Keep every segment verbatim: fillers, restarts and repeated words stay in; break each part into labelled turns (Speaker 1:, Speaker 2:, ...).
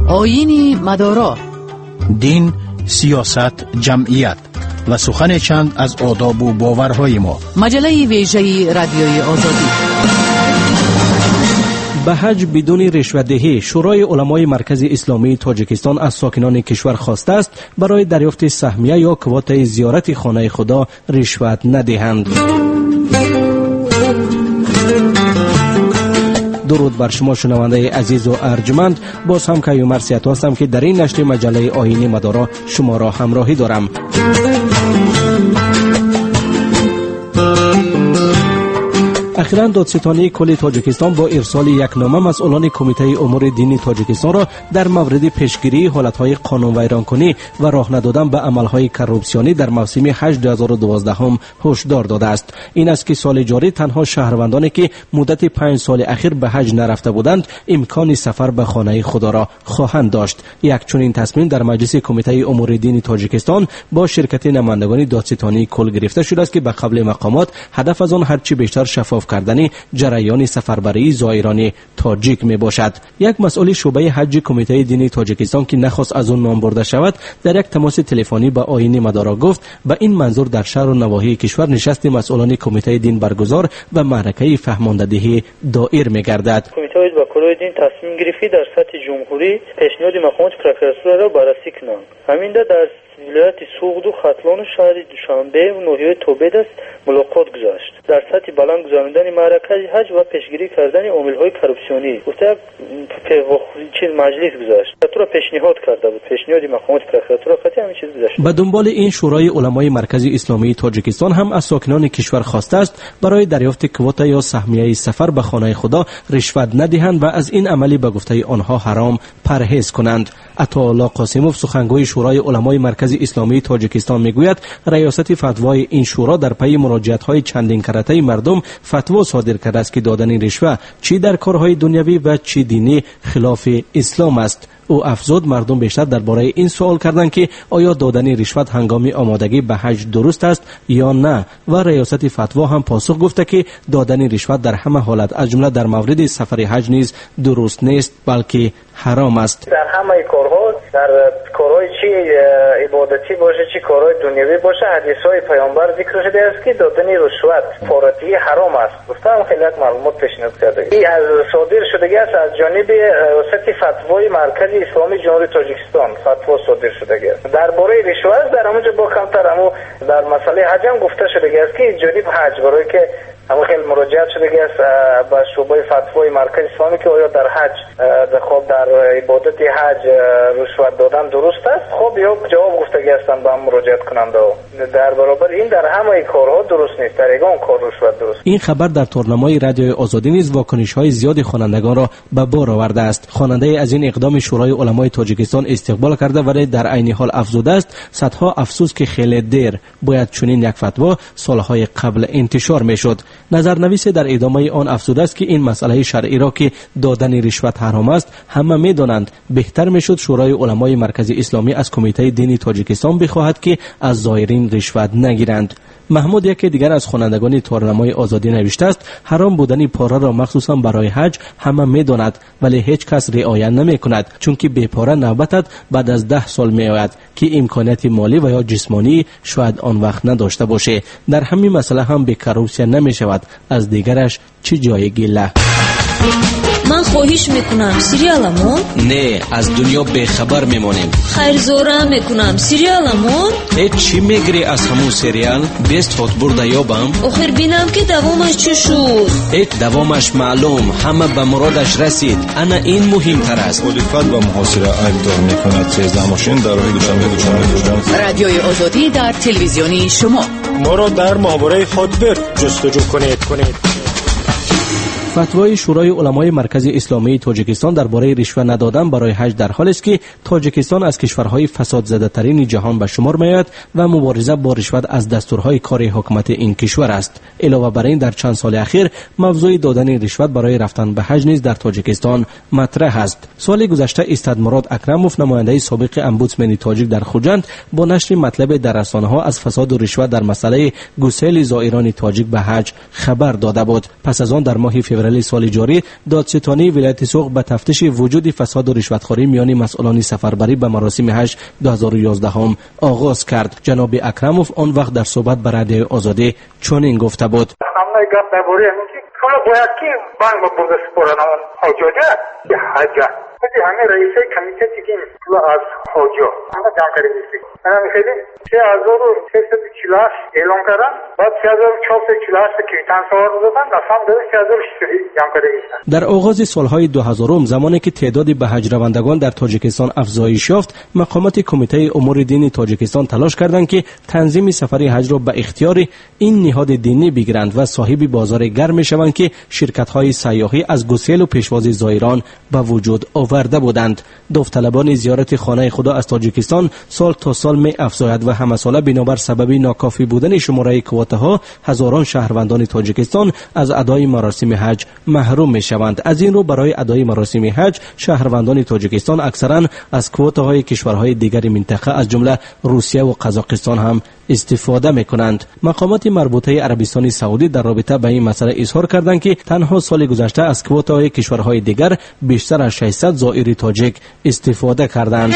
Speaker 1: آیین مدارا،
Speaker 2: دین، سیاست، جمعیت و سخن چند از آداب و باورهای ما.
Speaker 1: مجله ویژه رادیوی آزادی.
Speaker 3: به حج بدون رشوه‌دهی، شورای علمای مرکز اسلامی تاجیکستان از ساکنان کشور خواسته است برای دریافت سهمیه یا کوتای زیارت خانه خدا رشوت ندهند. درود بر شما شنونده عزیز و ارجمند. باز هم که مرسیت هستم که در این نشر مجله آیین مدارا شما را همراهی دارم. اخیراً دادستانی کل تاجیکستان با ارسال یک نامه مسئولان کمیته امور دینی تاجیکستان را در مورد پیشگیری حالتهای قانون ویرانکنی و راه ندادن به عملهای کروپسیونی در موسم حج دو هزار و دوازده هم هشدار داده است. این است که سال جاری تنها شهروندانی که مدت پنج سال اخیر به حج نرفته بودند امکان سفر به خانه خدا را خواهند داشت. یک چنین تصمیم در مجلس کمیته امور دینی تاجیکستان با شرکت نمایندگان دادستانی کل گرفته شده است که به قبل مقامات هدف از آن هرچی بیشتر شفاف کردن جریان سفربری زائران تاجیک می باشد. یک مسئول شعبه حج کمیته دینی تاجیکستان که نخواست از آن نام برده شود در یک تماس تلفنی با آیین مدارا گفت به این منظور در شهر و نواحی کشور نشست مسئولان کمیته دین برگزار و معرکه فهماندهی دایر می گردد.
Speaker 4: کمیته با کلای دین تصمیم گرفته در سطح جمهوری پیشنهاد مقامات پروکراتور را بررسی کنند. همین در ولایت سوغد و ختلان و شهر دوشنبه و ناحیه توبید است ملاقات گذاشت. در سطح بلند گذراندن معرکه حج و پیشگیری کردن عامل‌های کروپسیونی گفته چیز مجلس گذاشت. تو را پیشنهاد کرده بود. پیشنهاد مقامات پروکراتور خاطر همین چیز گذاشت.
Speaker 3: به دنبال این شورای علمای مرکز اسلامی تاجیکستان هم از ساکنان کشور خواسته است برای دریافت کوتا یا سهمیه سفر به خانه خدا رشوت ندهند و از این عملی به گفته آنها حرام پرهیز کنند. عطاالله قاسموف سخنگوی شورای علمای مرکز اسلامی تاجیکستان میگوید ریاست فتوای این شورا در پی مراجعت‌های چندین کرته مردم فتوا صادر کرده است که دادن رشوه چی در کارهای دنیوی و چی دینی خلاف اسلام است. او افزود مردم بیشتر درباره این سوال کردند که آیا دادن رشوت هنگام آمادگی به حج درست است یا نه و ریاست فتوا هم پاسخ گفته که دادن رشوت در همه حالت از جمله در مورد سفر حج نیز درست نیست بلکه حرام است.
Speaker 4: در همه کارها، در کارهای چی عبادتی باشه چی کارهای دنیوی باشه، حدیث‌های پیامبر ذکر شده است که دادن رشوت فورتی حرام است. گفتم خیلی معلومات پیشنهاد کرده. این از صادر شده است از جانب ریاست فتوای مرکز اسلامی جمهوری تاجیکستان فتوا صادر شده است. درباره رشوت در همونجا با کمتر همو در مسئله حج هم گفته شده است که جانب حج برای که اما خیلی مراجعت شده است به شعبه فتوای مرکز اسلامی که آیا در حج خب در عبادت حج رشوت دادن درست است. خب یا جواب گفته هستند به هم مراجعت کننده در برابر این در همه کارها درست نیست، در یگان کار رشوت درست.
Speaker 3: این خبر در تورنمای رادیوی آزادی نیز واکنش‌های زیادی خوانندگان را به بار آورده است. خواننده از این اقدام شورای علمای تاجیکستان استقبال کرده ولی در عین حال افزوده است صدها افسوس که خیلی دیر باید چنین یک فتوا سالهای قبل انتشار میشد. نظرنویس در ادامه آن افزوده است که این مسئله شرعی را که دادن رشوت حرام است همه می‌دانند. بهتر میشد شورای علمای مرکز اسلامی از کمیته دینی تاجیکستان بخواهد که از زائرین رشوت نگیرند. محمود یکی دیگر از خوانندگان تورنمای آزادی نوشته است حرام بودن پاره را مخصوصا برای حج همه می‌داند ولی هیچ کس رعایت نمی‌کند چون که بی پاره نوبتت بعد از ده سال می‌آید که امکانات مالی و یا جسمانی شاید آن وقت نداشته باشه. در همین مسئله هم به کروپسیا نمی‌شود. از دیگرش چه جای گله.
Speaker 5: من خواهش میکنم سریالمون
Speaker 6: نه از دنیا بخبر میمانیم.
Speaker 5: خیر زوره میکنم سریالمون
Speaker 6: ای چی میگری از همون سریال بیست هات برده یابم
Speaker 5: آخر بینم که دوامش چی شد.
Speaker 6: ای دوامش معلوم همه به مرادش رسید. انا این مهمتر است.
Speaker 7: مخالفت و محاصره ایبدار میکند سیزده ماشین در راه دوشنبه دوشنبه
Speaker 1: رادیوی آزادی در تلویزیونی شما
Speaker 8: ما را در ماهواره خاطر جستجو کنید کنید.
Speaker 3: فتوای شورای علمای مرکز اسلامی تاجیکستان درباره رشوه ندادن برای حج در حالی است که تاجیکستان از کشورهای فساد زده ترین جهان به شمار میآید و مبارزه با رشوت از دستورهای کار حکومت این کشور است. علاوه بر این در چند سال اخیر موضوع دادن رشوت برای رفتن به حج نیز در تاجیکستان مطرح است. سال گذشته استاد مراد اکرموف نماینده سابق امبودسمن تاجیک در خوجند با نشر مطلب در رسانه‌ها از فساد و رشوت در مسئله گسیل زائران تاجیک به حج خبر داده بود. پس از آن در ماه فوریه فدرالی سال جاری دادستانی ولایت سوق به تفتیش وجود فساد و رشوتخوری میان مسئولان سفربری به مراسم حج دو هزار و یازده هم آغاز کرد. جناب اکرموف آن وقت در صحبت به رادیو آزادی چنین گفته بود:
Speaker 9: حالا باید که بانگ با بوده سپوران اون حاجاجه که حجه بودی همه رئیسه کمیته دیگه از حاجا همه جمع نیستی من میخیلی سه هزار و سیصد و چهل و هشت اعلام کردن بعد سه هزار و چهارصد و چهل و هشت کریتن سوار دادن رسم داده سه هزار و ششصد جمع کرده نیستن.
Speaker 3: در آغاز سالهای دو هزارم زمانی که تعداد به حج روندگان در تاجیکستان افزایش یافت، مقامات کمیته امور دینی تاجیکستان تلاش کردند که تنظیم سفر حج را به اختیار این نهاد دینی بگیرند و صاحب بازار گرم شوند که شرکت‌های سیاحی از گسیل و پیشواز زائران به وجود آورده بودند. داوطلبان زیارت خانه خدا از تاجیکستان سال تا سال می افزاید و همه ساله بنابر سبب ناکافی بودن شماره کوتاها هزاران شهروندان تاجیکستان از ادای مراسم حج محروم می شوند. از این رو برای ادای مراسم حج شهروندان تاجیکستان اکثرا از کوتاهای کشورهای دیگر منطقه از جمله روسیه و قزاقستان هم استفاده می کنند. مقامات مربوطه عربستان سعودی در رابطه با این مسئله اظهار کردند که تنها سال گذشته از کوتاهای کشورهای دیگر بیشتر از ششصد زائر تاجیک استفاده کردند.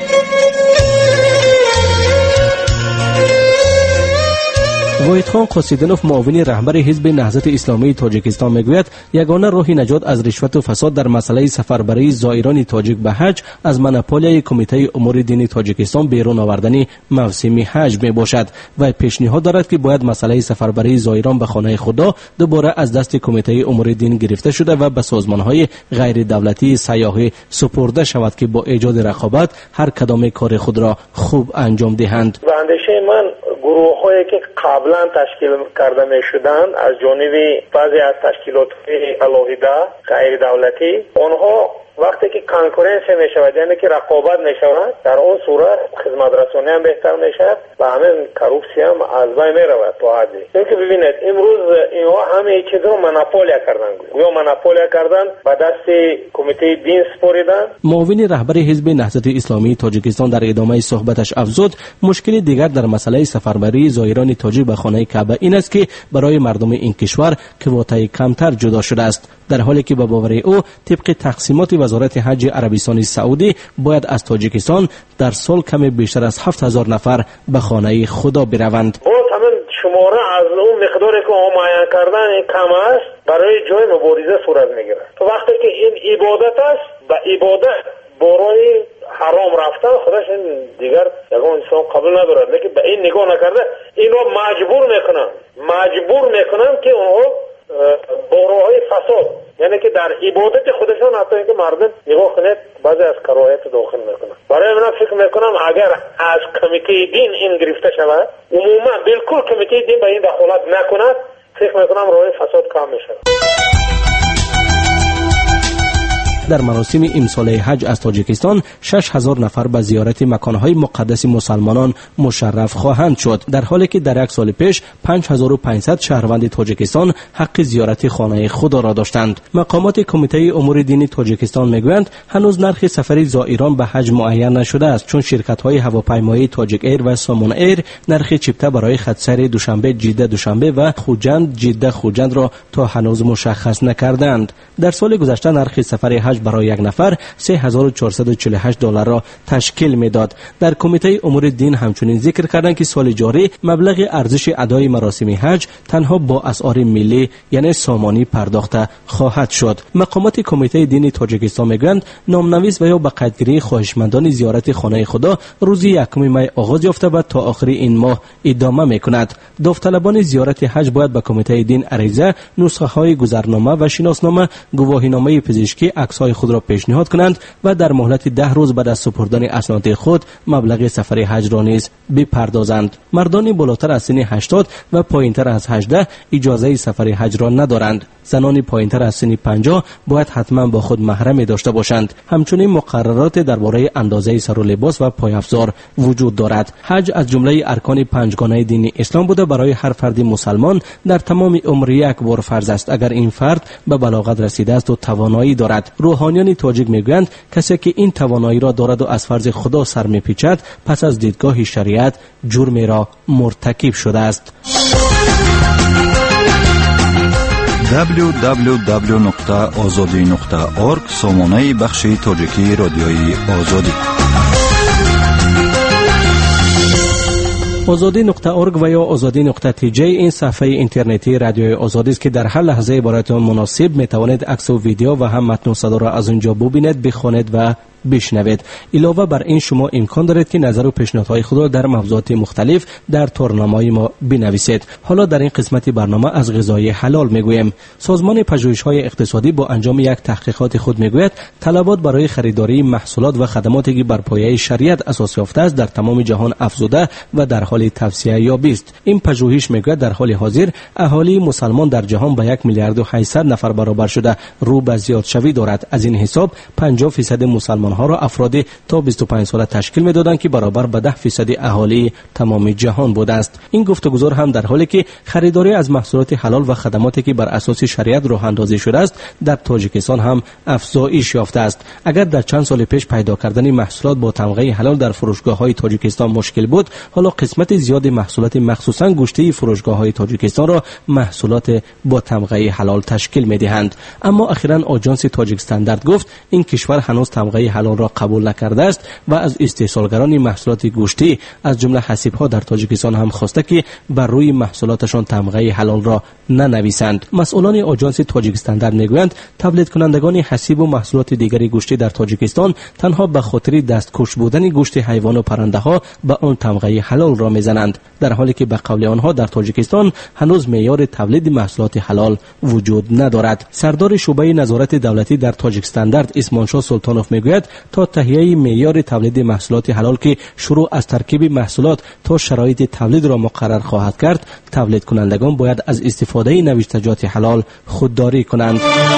Speaker 3: واحد خان قاصدینوف معاون رهبر حزب نهضت اسلامی تاجیکستان میگوید یگانه راه نجات از رشوت و فساد در مسئله سفربری زائران تاجیک به حج از منپولیای کمیته امور دینی تاجیکستان بیرون آوردن موسم حج می باشد و پیشنهاد دارد که باید مسئله سفربری زائران به خانه خدا دوباره از دست کمیته امور دین گرفته شده و به سازمان‌های غیر دولتی سیاحی سپرده شود که با ایجاد رقابت هر کدام کار خود را خوب انجام دهند.
Speaker 4: اندیشه من گروه‌هایی که قبلا تشکیل کرده می شدند از جانب بعضی از تشکیلات علاهیده غیر دولتی، آنها وقتی که کنکورنسی می شود یعنی که رقابت می شود در اون صورت خدمت رسانی هم بهتر می شود و همین کروپسی هم از بین می رود تا حدی. اینکه ببینید امروز اینها همه چیز رو مناپولیا کردن یا مناپولیا کردن به دست کمیته دین سپاریدن.
Speaker 3: معاون رهبر حزب نهضت اسلامی تاجیکستان در ادامه صحبتش افزود مشکل دیگر در مسئله سفربری زائران تاجیک به خانه کعبه این است که برای مردم این کشور کوتای کمتر جدا شده است، در حالی که به باور او طبق تقسیمات وزارت حج عربستان سعودی باید از تاجیکستان در سال کم بیشتر از هفت هزار نفر به خانه خدا بروند.
Speaker 4: باز همین شماره از اون مقداری که معین کردن کم است برای جای مبارزه صورت میگیره. تو وقتی که این عبادت است به عبادت برای حرام رفتن خودش این دیگر یگان انسان قبول ندارد، لیکن به این نگاه نکرده اینو مجبور میکنن مجبور میکنن که اونها بارهای فساد یعنی که در عبادت خودشان حتی اینکه مردم نگاه کنید بعضی از کراهیت داخل میکنن. برای من فکر میکنم اگر از کمیته دین این گرفته شود عموما بالکل کمیته دین به این دخالت نکند فکر میکنم راه فساد کم میشه.
Speaker 3: در مراسم امسال حج از تاجیکستان شش هزار نفر به زیارت مکانهای مقدس مسلمانان مشرف خواهند شد، در حالی که در یک سال پیش پنج هزار و پانصد شهروند تاجیکستان حق زیارت خانه خدا را داشتند. مقامات کمیته امور دینی تاجیکستان میگویند هنوز نرخ سفر زائران به حج معین نشده است، چون شرکت‌های هواپیمایی تاجیک ایر و سامان ایر نرخ چپته برای خط سیر دوشنبه جده دوشنبه و خوجند جده خوجند را تا هنوز مشخص نکردند. در سال گذشته نرخ سفر حج برای یک نفر سه هزار و چهارصد و چهل و هشت دلار را تشکیل میداد. در کمیته امور دین همچنین ذکر کردند که سال جاری مبلغ ارزش ادای مراسم حج تنها با اسعار ملی یعنی سامانی پرداخته خواهد شد. مقامات کمیته دینی تاجیکستان میگویند نامنویس و یا به قیدگیری خواهشمندان زیارت خانه خدا روز یکم می آغاز یافته و تا آخر این ماه ادامه میکند. داوطلبان زیارت حج باید به کمیته دین عریضه، نسخه های گذرنامه و شناسنامه، گواهینامه پزشکی، عکس‌های خود را پیشنهاد کنند و در مهلت ده روز بعد از سپردن اسناد خود مبلغ سفر حج را نیز بپردازند. مردان بالاتر از سن هشتاد و پایینتر از هجده اجازه سفر حج را ندارند. زنان پایینتر از سن پنجاه باید حتما با خود محرم داشته باشند. همچنین مقررات درباره اندازه سر و لباس و پایافزار وجود دارد. حج از جمله ارکان پنجگانه دین اسلام بوده برای هر فرد مسلمان در تمام عمر یک بار فرض است اگر این فرد به بلاغت رسیده است و توانایی دارد. روحانیان تاجیک میگویند کسی که این توانایی را دارد و از فرض خدا سر میپیچد پس از دیدگاه شریعت جرم را مرتکب شده است.
Speaker 7: دبلیو دبلیو دبلیو نقطه آزادی نقطه اورگ سامانه بخش تاجیکی رادیوی آزادی.
Speaker 3: آزادی نقطه اورگ و یا آزادی نقطه تی جی این صفحه اینترنتی رادیوی آزادی است که در هر لحظه برایتان مناسب میتوانید عکس و ویدیو و هم متن و صدا را از اونجا ببینید، بخوانید و بشنوید. علاوه بر این شما امکان دارید که نظر و پیشنهادهای خود را در موضوعات مختلف در تورنمه‌های ما بنویسید. حالا در این قسمت برنامه از غذای حلال میگویم. سازمان پژوهش‌های اقتصادی با انجام یک تحقیقات خود میگوید طلبات برای خریداری محصولات و خدماتی که بر پایه شریعت اساس یافته است در تمام جهان افزوده و در حال توسعه یابی است. این پژوهش میگوید در حال حاضر اهالی مسلمان در جهان به یک میلیارد و هشتصد نفر برابر شده، رو به زیاد شوی دارد. از این حساب پنجاه فیصد مسلمان ها را افراد تا بیست و پنج ساله تشکیل می‌دادند که برابر به ده فیصد اهالی تمام جهان بوده است. این گفتگوزار هم در حالی که خریداری از محصولات حلال و خدماتی که بر اساس شریعت راه اندازی شده است در تاجیکستان هم افزایش یافته است. اگر در چند سال پیش پیدا کردن محصولات با تمغه حلال در فروشگاه‌های تاجیکستان مشکل بود، حالا قسمت زیاد محصولات مخصوصاً گوشت فروشگاه‌های تاجیکستان را محصولات با تمغه حلال تشکیل می‌دهند. اما اخیراً آژانس تاجیک استاندارد گفت این کشور هنوز تمغه حلال را قبول نکرده است و از استحصالگران محصولات گوشتی از جمله حسیب‌ها در تاجیکستان هم خواسته که بر روی محصولاتشان تمغه حلال را ننویسند. مسئولان آژانس تاجیک استاندارد میگویند تولید کنندگان حسیب و محصولات دیگری گوشتی در تاجیکستان تنها به خاطر دستکش بودن گوشت حیوان و پرنده ها به آن تمغه حلال را میزنند، در حالی که به قول آنها در تاجیکستان هنوز معیار تولید محصولات حلال وجود ندارد. سردار شعبه نظارت دولتی در تاجیک استاندارد اسمانشاه سلطانوف میگوید تا تهیه معیار تولید محصولات حلال که شروع از ترکیب محصولات تا شرایط تولید را مقرر خواهد کرد، تولید کنندگان باید از استفاده نوشتجات حلال خودداری کنند.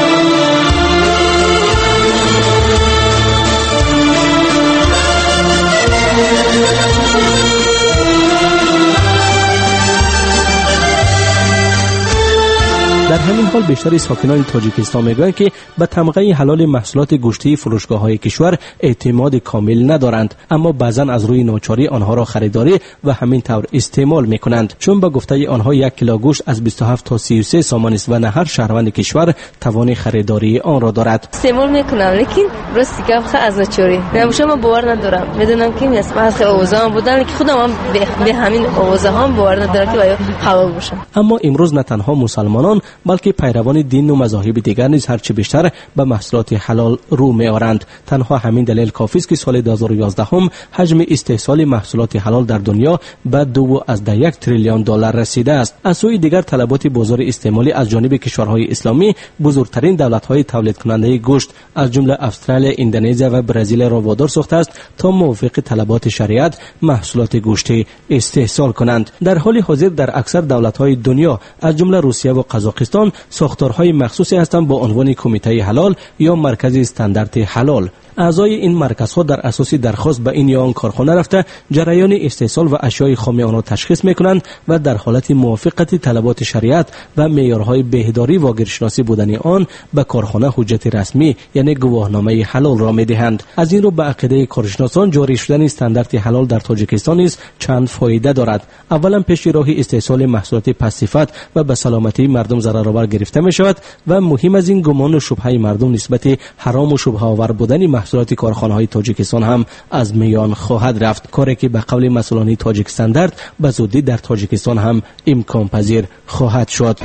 Speaker 3: در همین حال بیشتر ساکنان تاجیکستان میگویند که به تمغه حلال محصولات گوشتی فروشگاه‌های کشور اعتماد کامل ندارند، اما بعضا از روی ناچاری آنها را خریداری و همین طور استعمال میکنند، چون به گفته آنها یک کیلو گوشت از بیست و هفت تا سی و سه سامان است و نه هر شهروند کشور توان خریداری آن را دارد.
Speaker 10: استعمال میکنم لیکن راستی که خیلی از ناچاری نمیشه، من باور ندارم. میدونم که مثلا از اوضاع بودن که خودم هم به همین اوضاع هم باور ندارم که باید حلال باشه.
Speaker 3: اما امروز نه تنها مسلمانان بلکه پیروان دین و مذاهب دیگر نیز هرچه بیشتر به محصولات حلال رو می‌آورند. تنها همین دلیل کافی است که سال دو هزار و یازده هم حجم استحصال محصولات حلال در دنیا به دو از یک تریلیون دلار رسیده است. از سوی دیگر طلبات بازار استعمالی از جانب کشورهای اسلامی بزرگترین دولت‌های تولید کننده گوشت از جمله استرالیا، اندونزیا و برزیل را وادار ساخته است تا موافق طلبات شریعت محصولات گوشتی استحصال کنند. در حال حاضر در اکثر دولت‌های دنیا از جمله روسیه و قزاقستان ساختارهای مخصوصی هستند با عنوان کمیته حلال یا مرکز استاندارد حلال. اعضای این مرکزها در اساس درخواست به این یا آن کارخانه رفته جریان استحصال و اشیاء خام آن را تشخیص میکنند و در حالت موافقت طلبات شریعت و معیارهای بهداری و گیرشناسی بودن آن به کارخانه حجت رسمی یعنی گواهنامه حلال را میدهند. از این رو به عقیده کارشناسان جاری شدن استاندارد حلال در تاجیکستان نیز چند فایده دارد. اولا پیش راه استحصال محصولات پس‌صفت و به سلامتی مردم ضررآور گرفته می شود و مهم از این گمان و شبهه مردم نسبت حرام و شبهه آور بودن محصولات کارخانه‌های تاجیکستان هم از میان خواهد رفت، کاری که به قول مسئولان تاجیک استاندارد به زودی در تاجیکستان هم امکان پذیر خواهد شد.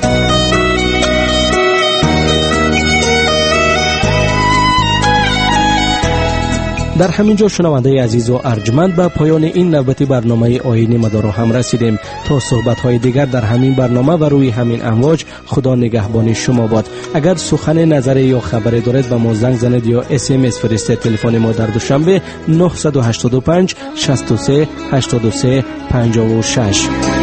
Speaker 3: در همین جا شنونده عزیز و ارجمند به پایان این نوبتی برنامه آیین مدارا هم رسیدیم. تا صحبت‌های دیگر در همین برنامه و روی همین امواج، خدا نگهبان شما باد. اگر سخن، نظر یا خبری دارید به ما زنگ زنید یا اس ام اس فرستید. تلفن ما در دوشنبه نه هشت پنج شصت و سه هشتاد و سه پنجاه و شش.